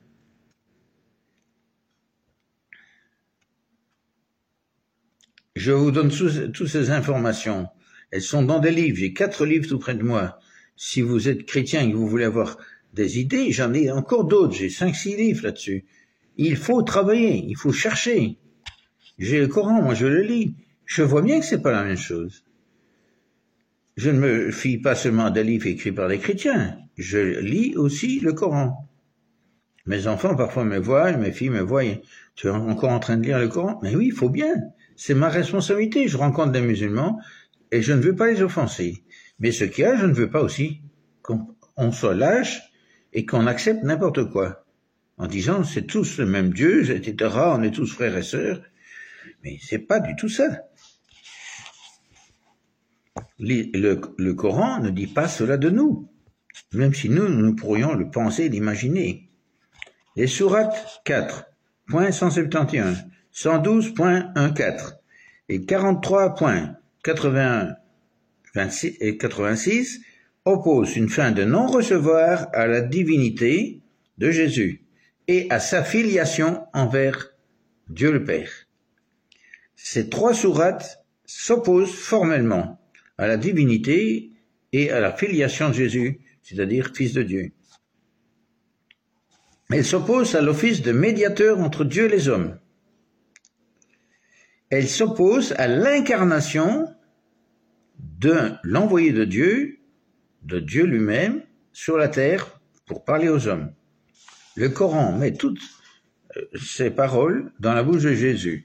Je vous donne toutes ces informations. Elles sont dans des livres. J'ai 4 livres tout près de moi. Si vous êtes chrétien et que vous voulez avoir des idées, j'en ai encore d'autres. J'ai 5-6 livres là-dessus. Il faut travailler, il faut chercher. J'ai le Coran, moi je le lis. Je vois bien que c'est pas la même chose. Je ne me fie pas seulement à des livres écrits par des chrétiens. Je lis aussi le Coran. Mes enfants parfois me voient, mes filles me voient. Tu es encore en train de lire le Coran? Mais oui, il faut bien. C'est ma responsabilité. Je rencontre des musulmans et je ne veux pas les offenser. Mais ce qu'il y a, je ne veux pas aussi qu'on soit lâche et qu'on accepte n'importe quoi. En disant, c'est tous le même Dieu, etc., on est tous frères et sœurs. Mais c'est pas du tout ça. Le Coran ne dit pas cela de nous, même si nous pourrions le penser, l'imaginer. Les sourates 4.171, 112.14 et 43.81 et 86 opposent une fin de non-recevoir à la divinité de Jésus et à sa filiation envers Dieu le Père. Ces 3 sourates s'opposent formellement à la divinité et à la filiation de Jésus, c'est-à-dire Fils de Dieu. Elles s'opposent à l'office de médiateur entre Dieu et les hommes. Elles s'opposent à l'incarnation de l'envoyé de Dieu lui-même, sur la terre pour parler aux hommes. Le Coran met toutes ces paroles dans la bouche de Jésus.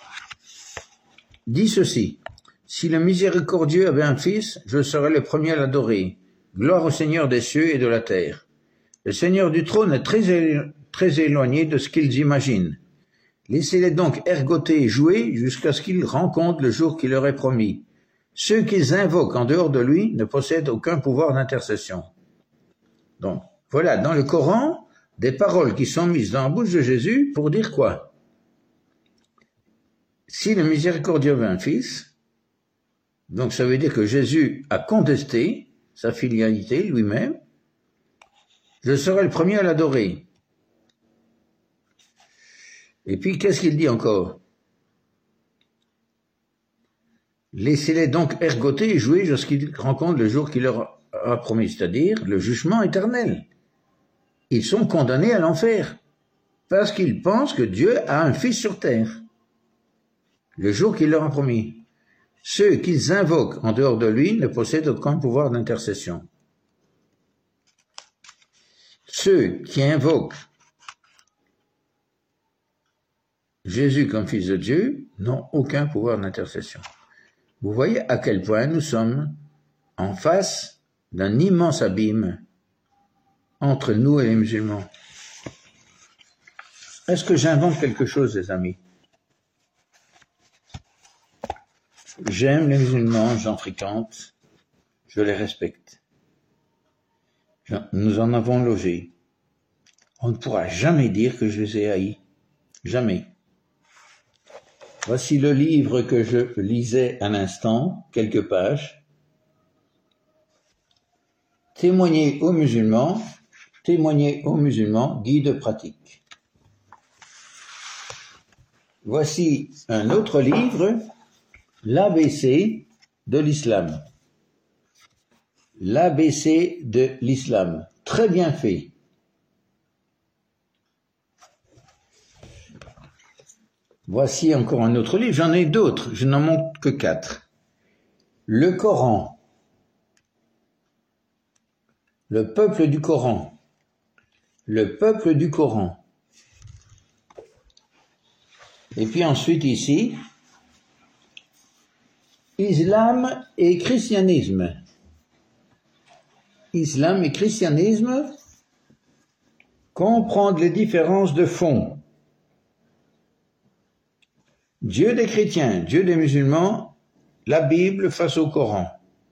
Dit ceci: si le miséricordieux avait un fils, je serais le premier à l'adorer. Gloire au Seigneur des cieux et de la terre. Le Seigneur du trône est très éloigné de ce qu'ils imaginent. Laissez-les donc ergoter et jouer jusqu'à ce qu'ils rencontrent le jour qu'il leur est promis. Ceux qu'ils invoquent en dehors de lui ne possèdent aucun pouvoir d'intercession. Donc, voilà, dans le Coran, des paroles qui sont mises dans la bouche de Jésus pour dire quoi? Si le miséricordieux avait un fils, donc ça veut dire que Jésus a contesté sa filialité lui-même, je serai le premier à l'adorer. Et puis, qu'est-ce qu'il dit encore? Laissez-les donc ergoter et jouer jusqu'ils rencontrent le jour qu'il leur a promis, c'est-à-dire le jugement éternel. Ils sont condamnés à l'enfer, parce qu'ils pensent que Dieu a un fils sur terre, le jour qu'il leur a promis. Ceux qu'ils invoquent en dehors de lui ne possèdent aucun pouvoir d'intercession. Ceux qui invoquent Jésus comme fils de Dieu n'ont aucun pouvoir d'intercession. Vous voyez à quel point nous sommes en face d'un immense abîme entre nous et les musulmans. Est-ce que j'invente quelque chose, les amis? J'aime les musulmans, j'en fréquente, je les respecte. Nous en avons logé. on ne pourra jamais dire que je les ai haïs. Jamais. Voici le livre que je lisais à l'instant, quelques pages. Témoigner aux musulmans, guide pratique. Voici un autre livre, l'ABC de l'islam. L'ABC de l'islam. Très bien fait. Voici encore un autre livre, j'en ai d'autres, je n'en montre que 4. Le Coran. Le peuple du Coran. Le peuple du Coran. Et puis ensuite ici, Islam et christianisme. Islam et christianisme, comprendre les différences de fond. Dieu des chrétiens, Dieu des musulmans, la Bible face au Coran.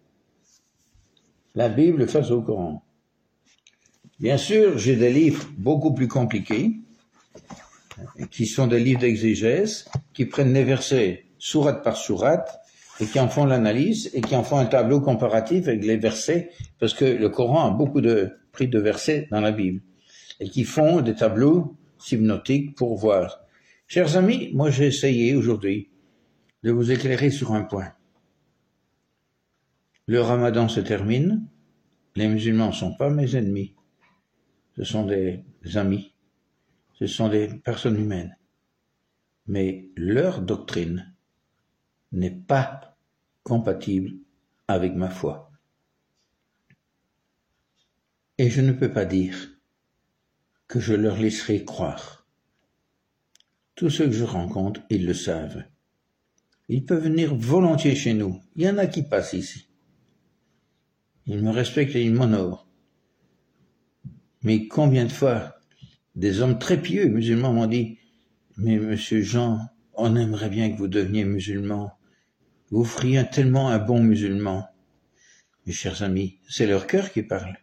La Bible face au Coran. Bien sûr, j'ai des livres beaucoup plus compliqués, qui sont des livres d'exégèse, qui prennent les versets sourate par sourate, et qui en font l'analyse, et qui en font un tableau comparatif avec les versets, parce que le Coran a beaucoup pris de versets dans la Bible, et qui font des tableaux synoptiques pour voir. Chers amis, moi j'ai essayé aujourd'hui de vous éclairer sur un point. Le Ramadan se termine, les musulmans ne sont pas mes ennemis, ce sont des amis, ce sont des personnes humaines, mais leur doctrine n'est pas compatible avec ma foi. Et je ne peux pas dire que je leur laisserai croire. Tous ceux que je rencontre, ils le savent. Ils peuvent venir volontiers chez nous. Il y en a qui passent ici. Ils me respectent et ils m'honorent. Mais combien de fois, des hommes très pieux musulmans m'ont dit « Mais monsieur Jean, on aimerait bien que vous deveniez musulman. Vous feriez tellement un bon musulman. » Mes chers amis, c'est leur cœur qui parle.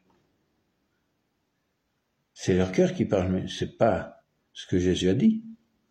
C'est leur cœur qui parle, mais c'est pas ce que Jésus a dit.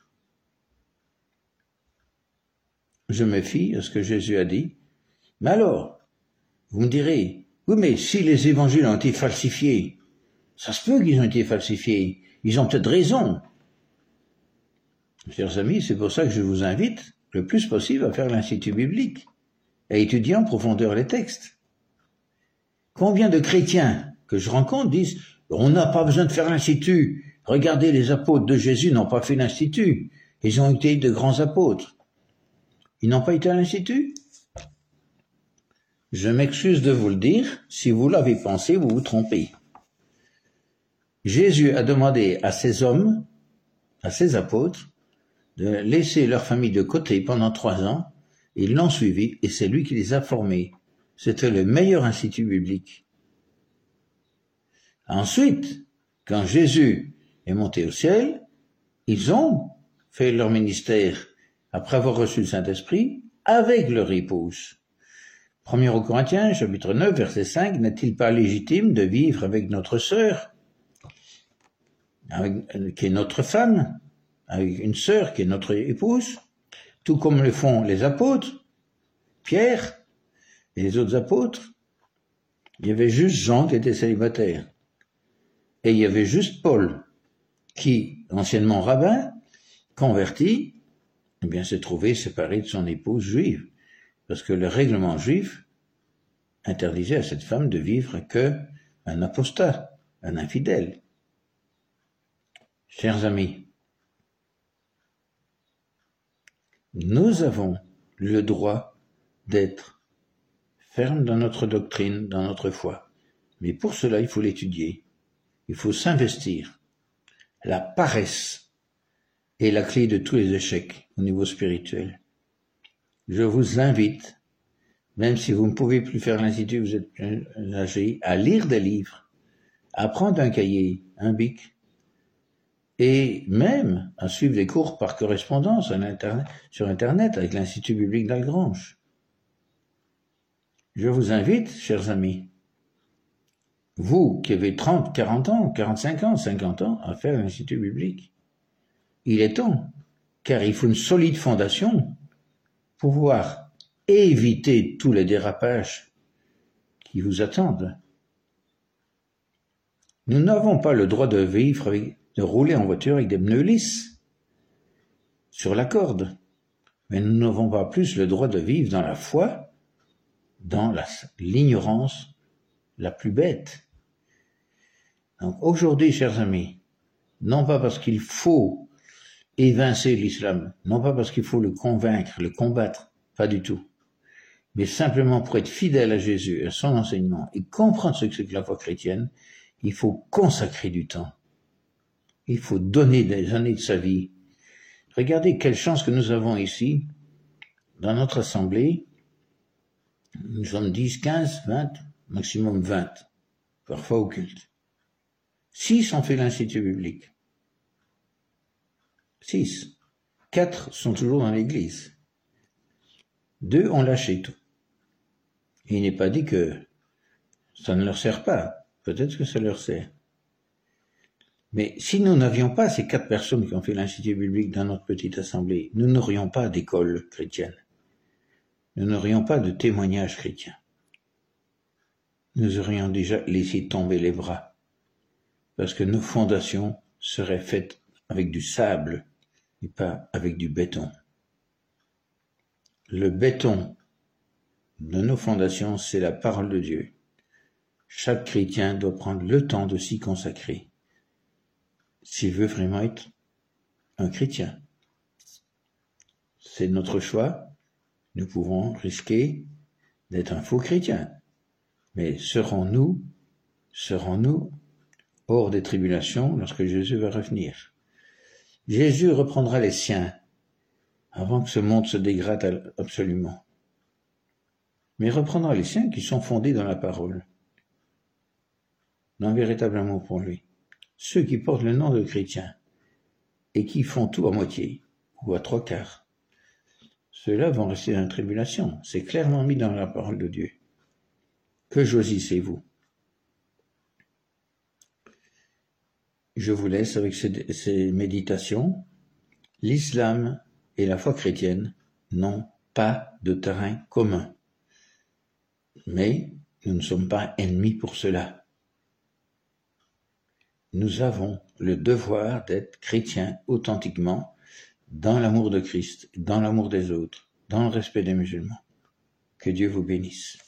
Je me fie à ce que Jésus a dit. Mais alors, vous me direz, oui, mais si les évangiles ont été falsifiés, ça se peut qu'ils ont été falsifiés. Ils ont peut-être raison. Chers amis, c'est pour ça que je vous invite le plus possible à faire l'Institut biblique, à étudier en profondeur les textes. Combien de chrétiens que je rencontre disent « On n'a pas besoin de faire l'Institut. Regardez, les apôtres de Jésus n'ont pas fait l'Institut. Ils ont été de grands apôtres. » Ils n'ont pas été à l'Institut? Je m'excuse de vous le dire, si vous l'avez pensé, vous vous trompez. Jésus a demandé à ses hommes, à ses apôtres, de laisser leur famille de côté pendant 3 ans, ils l'ont suivi et c'est lui qui les a formés. C'était le meilleur institut biblique. Ensuite, quand Jésus est monté au ciel, ils ont fait leur ministère après avoir reçu le Saint-Esprit, avec leur épouse. 1 Corinthiens, chapitre 9, verset 5, n'est-il pas légitime de vivre avec notre sœur, qui est notre femme, avec une sœur qui est notre épouse, tout comme le font les apôtres, Pierre et les autres apôtres? Il y avait juste Jean qui était célibataire. Et il y avait juste Paul, qui, anciennement rabbin, converti, eh bien, s'est trouvé séparé de son épouse juive, parce que le règlement juif interdisait à cette femme de vivre qu'un apostat, un infidèle. Chers amis, nous avons le droit d'être fermes dans notre doctrine, dans notre foi, mais pour cela, il faut l'étudier, il faut s'investir. La paresse est la clé de tous les échecs au niveau spirituel. Je vous invite, même si vous ne pouvez plus faire l'Institut, vous êtes âgé, à lire des livres, à prendre un cahier, un bic, et même à suivre des cours par correspondance sur Internet avec l'Institut biblique d'Algrange. Je vous invite, chers amis, vous qui avez 30, 40 ans, 45 ans, 50 ans à faire l'Institut biblique. Il est temps, car il faut une solide fondation pour pouvoir éviter tous les dérapages qui vous attendent. Nous n'avons pas le droit de vivre, de rouler en voiture avec des pneus lisses sur la corde, mais nous n'avons pas plus le droit de vivre dans la foi, dans l'ignorance la plus bête. Donc aujourd'hui, chers amis, non pas parce qu'il faut évincer l'islam, non pas parce qu'il faut le convaincre, le combattre, pas du tout, mais simplement pour être fidèle à Jésus, à son enseignement, et comprendre ce que c'est que la foi chrétienne, il faut consacrer du temps. Il faut donner des années de sa vie. Regardez quelle chance que nous avons ici, dans notre assemblée. Nous sommes 10, 15, 20, maximum 20, parfois au culte. 6 ont fait l'Institut biblique. 6. 4 sont toujours dans l'église. 2 ont lâché tout. Et il n'est pas dit que ça ne leur sert pas. Peut-être que ça leur sert. Mais si nous n'avions pas ces 4 personnes qui ont fait l'Institut biblique dans notre petite assemblée, nous n'aurions pas d'école chrétienne. Nous n'aurions pas de témoignage chrétien. Nous aurions déjà laissé tomber les bras. Parce que nos fondations seraient faites avec du sable et pas avec du béton. Le béton de nos fondations, c'est la parole de Dieu. Chaque chrétien doit prendre le temps de s'y consacrer s'il veut vraiment être un chrétien. C'est notre choix. Nous pouvons risquer d'être un faux chrétien. Mais serons-nous hors des tribulations lorsque Jésus va revenir? Jésus reprendra les siens avant que ce monde se dégrade absolument. Mais il reprendra les siens qui sont fondés dans la parole, d'un véritable amour pour lui. Ceux qui portent le nom de chrétiens et qui font tout à moitié ou à 3/4, ceux-là vont rester dans la tribulation. C'est clairement mis dans la parole de Dieu. Que choisissez-vous? Je vous laisse avec ces méditations. L'islam et la foi chrétienne n'ont pas de terrain commun. Mais nous ne sommes pas ennemis pour cela. Nous avons le devoir d'être chrétiens authentiquement dans l'amour de Christ, dans l'amour des autres, dans le respect des musulmans. Que Dieu vous bénisse.